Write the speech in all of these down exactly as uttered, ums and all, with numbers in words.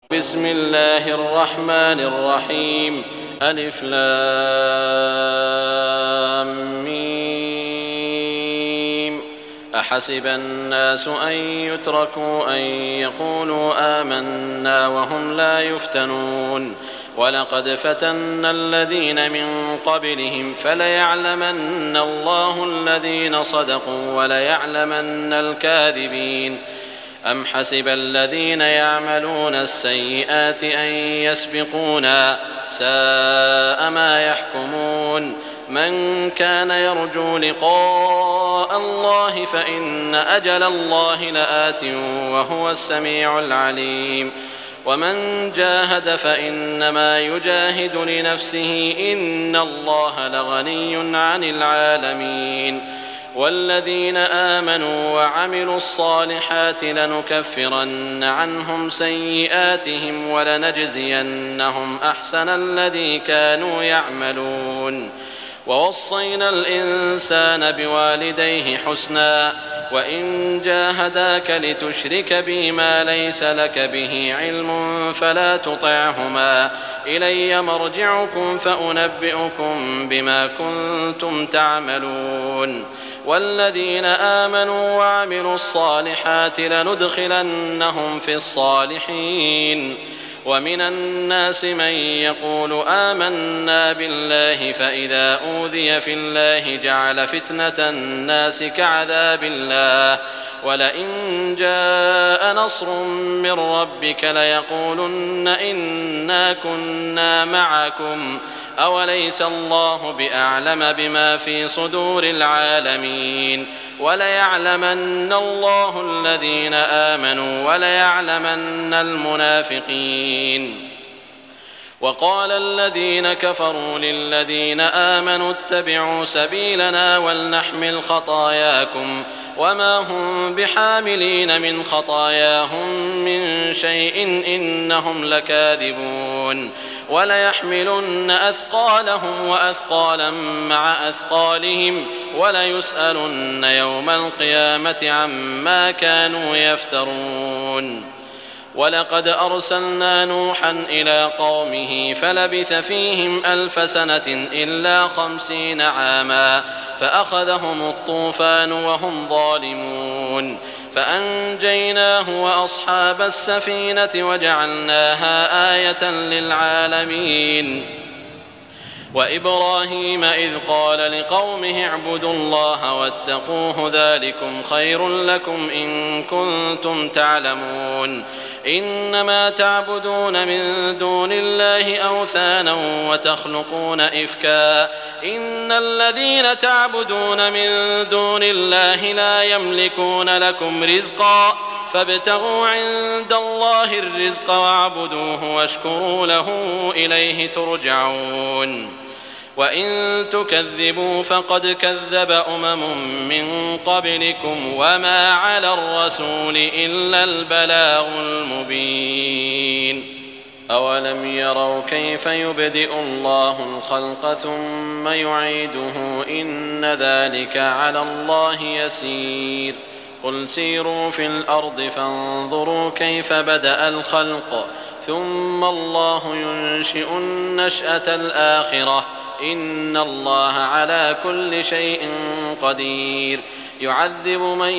بسم الله الرحمن الرحيم ألف لام ميم أحسب الناس أن يتركوا أن يقولوا آمنا وهم لا يفتنون ولقد فتنا الذين من قبلهم فليعلمن الله الذين صدقوا وليعلمن الكاذبين أم حسب الذين يعملون السيئات أن يسبقونا ساء ما يحكمون من كان يرجو لقاء الله فإن أجل الله لآت وهو السميع العليم ومن جاهد فإنما يجاهد لنفسه إن الله لغني عن العالمين والذين آمنوا وعملوا الصالحات لنكفرن عنهم سيئاتهم ولنجزينهم أحسن الذي كانوا يعملون ووصينا الإنسان بوالديه حسنا وإن جاهداك لتشرك بي ما ليس لك به علم فلا تطعهما إلي مرجعكم فأنبئكم بما كنتم تعملون والذين آمنوا وعملوا الصالحات لندخلنهم في الصالحين ومن الناس من يقول آمنا بالله فإذا أوذي في الله جعل فتنة الناس كعذاب الله ولئن جاء نصر من ربك ليقولن إنا كنا معكم أوليس الله بأعلم بما في صدور العالمين وليعلمن الله الذين آمنوا وليعلمن المنافقين وقال الذين كفروا للذين آمنوا اتبعوا سبيلنا ولنحمل خطاياكم وما هم بحاملين من خطاياهم من شيء إنهم لكاذبون وليحملن أثقالهم وأثقالا مع أثقالهم وليسألن يوم القيامة عما كانوا يفترون ولقد أرسلنا نوحا إلى قومه فلبث فيهم ألف سنة إلا خمسين عاما فأخذهم الطوفان وهم ظالمون فأنجيناه وأصحاب السفينة وجعلناها آية للعالمين وإبراهيم إذ قال لقومه اعبدوا الله واتقوه ذلكم خير لكم إن كنتم تعلمون إنما تعبدون من دون الله أوثانا وتخلقون إفكا إن الذين تعبدون من دون الله لا يملكون لكم رزقا فابتغوا عند الله الرزق واعبدوه واشكروا له إليه ترجعون وإن تكذبوا فقد كذب أمم من قبلكم وما على الرسول إلا البلاغ المبين أولم يروا كيف يبدئ الله الخلق ثم يعيده إن ذلك على الله يسير قل سيروا في الأرض فانظروا كيف بدأ الخلق ثم الله ينشئ النشأة الآخرة إن الله على كل شيء قدير يعذب من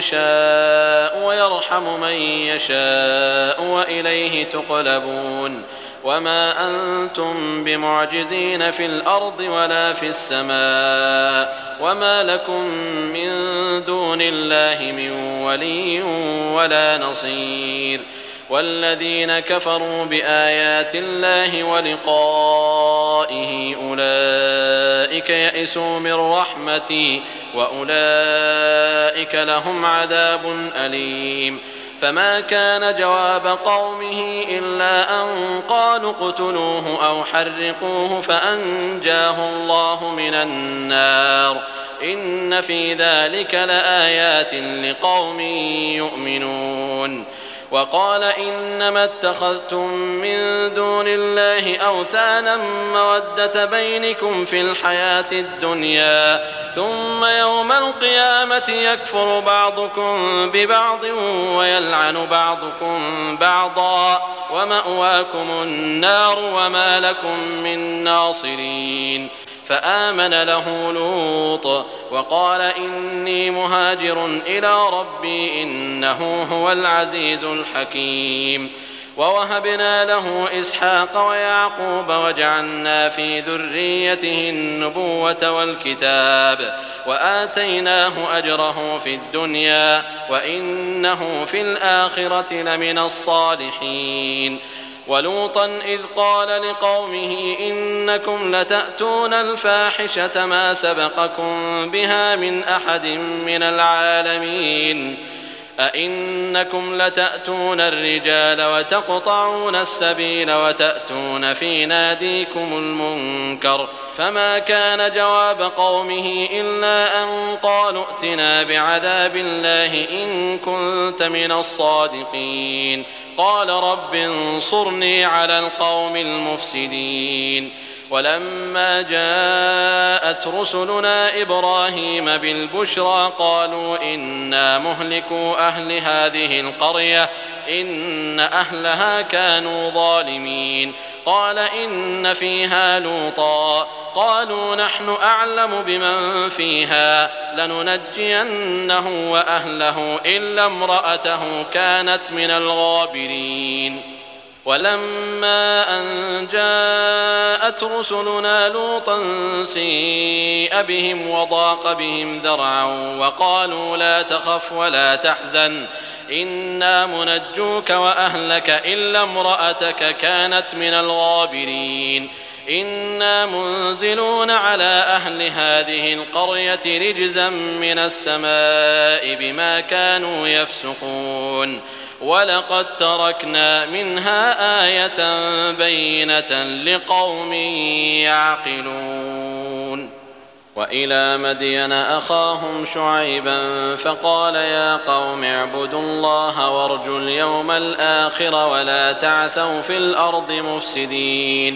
يشاء ويرحم من يشاء وإليه تقلبون وما أنتم بمعجزين في الأرض ولا في السماء وما لكم من دون الله من ولي ولا نصير والذين كفروا بآيات الله ولقائه أولئك يئسوا من رحمتي وأولئك لهم عذاب أليم فما كان جواب قومه إلا أن قالوا اقتلوه أو حرقوه فأنجاه الله من النار إن في ذلك لآيات لقوم يؤمنون وقال إنما اتخذتم من دون الله أوثانا مودة بينكم في الحياة الدنيا ثم يوم القيامة يكفر بعضكم ببعض ويلعن بعضكم بعضا ومأواكم النار وما لكم من ناصرين. فآمن له لوط وقال إني مهاجر إلى ربي إنه هو العزيز الحكيم. ووهبنا له إسحاق ويعقوب وجعلنا في ذريته النبوة والكتاب وآتيناه أجره في الدنيا وإنه في الآخرة لمن الصالحين. ولوطا إذ قال لقومه إنكم لتأتون الفاحشة ما سبقكم بها من أحد من العالمين أئنكم لتأتون الرجال وتقطعون السبيل وتأتون في ناديكم المنكر. فما كان جواب قومه إلا أن قالوا ائتنا بعذاب الله إن كنت من الصادقين. قال رب انصرني على القوم المفسدين. ولما جاءت رسلنا إبراهيم بالبشرى قالوا إنا مهلكو أهل هذه القرية إن أهلها كانوا ظالمين. قال إن فيها لوطا قالوا نحن أعلم بمن فيها لننجينه وأهله إلا امرأته كانت من الغابرين. ولما أن جاءت رسلنا لوطا سيء بهم وضاق بهم ذرعا وقالوا لا تخف ولا تحزن إنا منجوك وأهلك إلا امرأتك كانت من الغابرين. إنا منزلون على أهل هذه القرية رجزا من السماء بما كانوا يفسقون. ولقد تركنا منها آية بينة لقوم يعقلون. وإلى مدين أخاهم شعيبا فقال يا قوم اعبدوا الله وارجوا اليوم الآخر ولا تعثوا في الأرض مفسدين.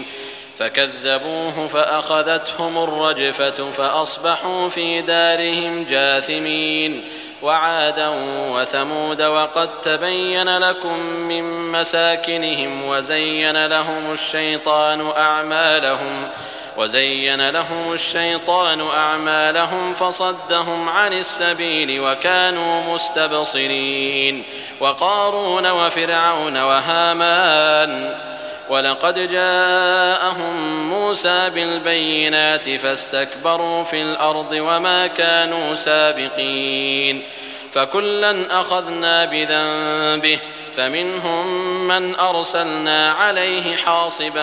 فكذبوه فأخذتهم الرجفة فأصبحوا في دارهم جاثمين. وعادا وثمود وقد تبين لكم من مساكنهم وزين لهم الشيطان أعمالهم وزين لهم الشيطان أعمالهم فصدهم عن السبيل وكانوا مستبصرين. وقارون وفرعون وهامان ولقد جاءهم موسى بالبينات فاستكبروا في الأرض وما كانوا سابقين. فكلا أخذنا بذنبه فمنهم من أرسلنا عليه حاصبا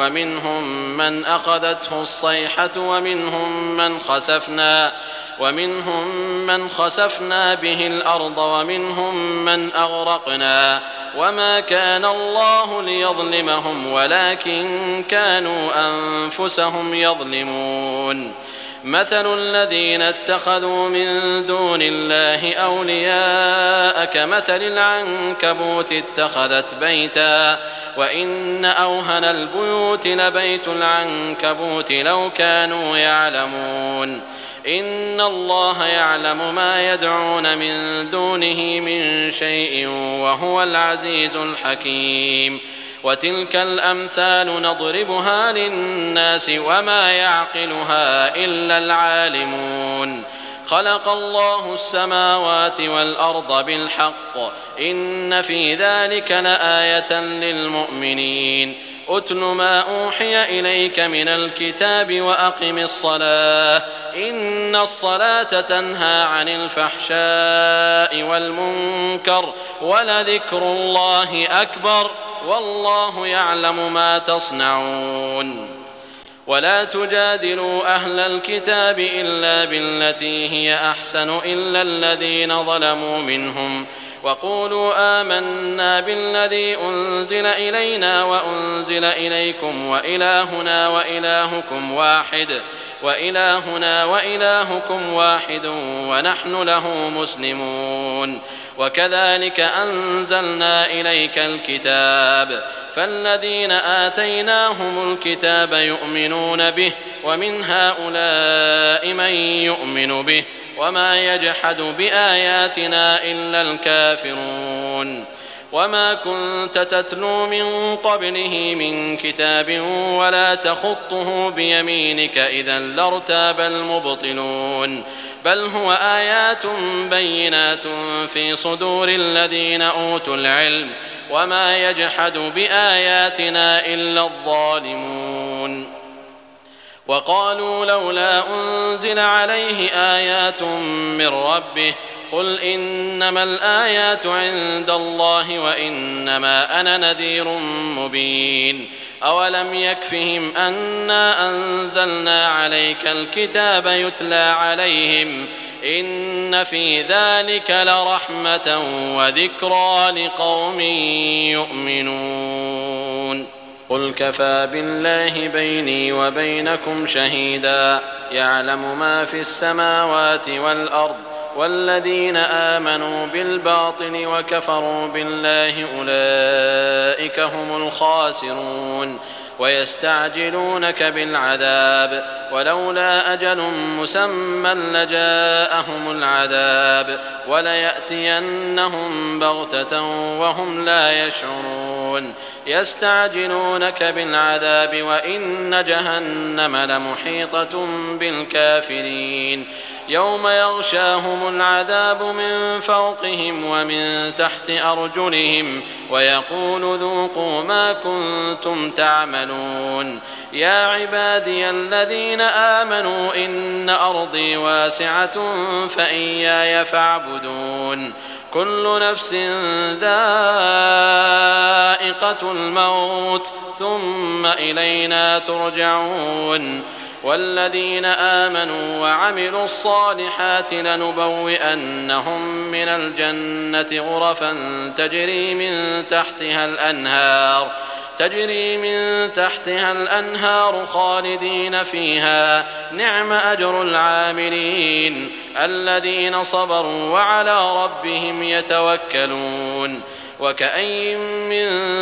ومنهم من أخذته الصيحة ومنهم من خسفنا ومنهم من خسفنا به الأرض ومنهم من أغرقنا وما كان الله ليظلمهم ولكن كانوا أنفسهم يظلمون. مثل الذين اتخذوا من دون الله أولياء كمثل العنكبوت اتخذت بيتا وإن أوهن البيوت لبيت العنكبوت لو كانوا يعلمون. إن الله يعلم ما يدعون من دونه من شيء وهو العزيز الحكيم. وتلك الأمثال نضربها للناس وما يعقلها إلا العالمون. خلق الله السماوات والأرض بالحق إن في ذلك لآية للمؤمنين. أتل ما أوحي إليك من الكتاب وأقم الصلاة إن الصلاة تنهى عن الفحشاء والمنكر ولذكر الله أكبر والله يعلم ما تصنعون. ولا تجادلوا أهل الكتاب إلا بالتي هي أحسن إلا الذين ظلموا منهم وقولوا آمنا بالذي أنزل إلينا وأنزل إليكم وإلهنا وإلهكم واحد وإلهنا وإلهكم واحد ونحن له مسلمون وكذلك أنزلنا إليك الكتاب فالذين آتيناهم الكتاب يؤمنون به ومن هؤلاء من يؤمن به وما يجحد بآياتنا إلا الكافرون وما كنت تتلو من قبله من كتاب ولا تخطه بيمينك إذا لارتاب المبطلون بل هو آيات بينات في صدور الذين أوتوا العلم وما يجحد بآياتنا إلا الظالمون وقالوا لولا أنزل عليه آيات من ربه قل إنما الآيات عند الله وإنما أنا نذير مبين أولم يكفهم أنا أنزلنا عليك الكتاب يتلى عليهم إن في ذلك لرحمة وذكرى لقوم يؤمنون قل كفى بالله بيني وبينكم شهيدا يعلم ما في السماوات والأرض والذين آمنوا بالباطل وكفروا بالله أولئك هم الخاسرون ويستعجلونك بالعذاب ولولا أجل مسمى لجاءهم العذاب وليأتينهم بغتة وهم لا يشعرون يستعجلونك بالعذاب وإن جهنم لمحيطة بالكافرين يوم يغشاهم العذاب من فوقهم ومن تحت أرجلهم ويقول ذوقوا ما كنتم تعملون يا عبادي الذين آمنوا إن أرضي واسعة فإياي فاعبدون كل نفس ذائقة الموت ثم إلينا ترجعون والذين آمنوا وعملوا الصالحات لنبوئنهم من الجنة غرفا تجري من تحتها الأنهار تجري من تحتها الأنهار خالدين فيها نعم أجر العاملين الذين صبروا وعلى ربهم يتوكلون وكأين من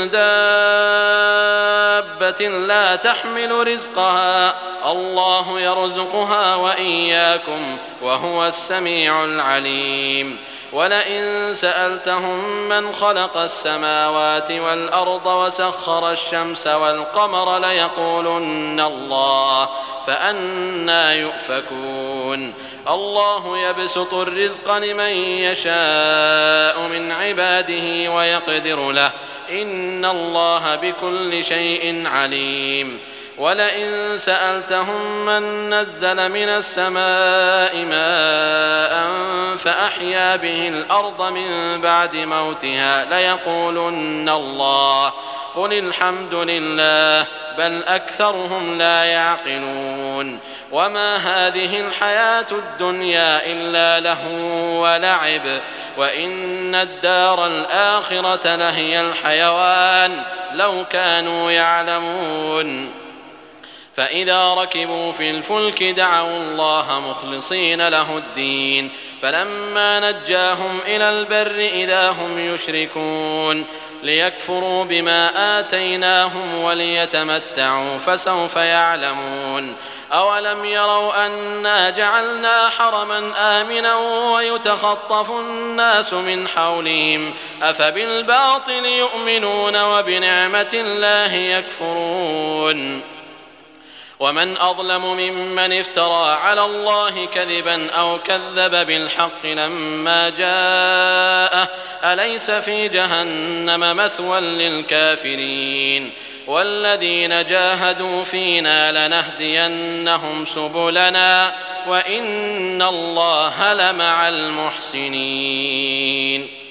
دابة لا تحمل رزقها الله يرزقها وإياكم وهو السميع العليم ولئن سألتهم من خلق السماوات والأرض وسخر الشمس والقمر ليقولن الله فأنى يؤفكون الله يبسط الرزق لمن يشاء من عباده ويقدر له إن الله بكل شيء عليم ولئن سألتهم من نزل من السماء ماء فأحيا به الأرض من بعد موتها ليقولن الله قل الحمد لله بل أكثرهم لا يعقلون وما هذه الحياة الدنيا إلا لهو ولعب وإن الدار الآخرة لهي الحيوان لو كانوا يعلمون فإذا ركبوا في الفلك دعوا الله مخلصين له الدين فلما نجاهم إلى البر إذا هم يشركون ليكفروا بما آتيناهم وليتمتعوا فسوف يعلمون أولم يروا أنا جعلنا حرما آمنا ويتخطف الناس من حولهم أفبالباطل يؤمنون وبنعمة الله يكفرون ومن أظلم ممن افترى على الله كذبا أو كذب بالحق لما جاءه أليس في جهنم مثوى للكافرين والذين جاهدوا فينا لنهدينهم سبلنا وإن الله لمع المحسنين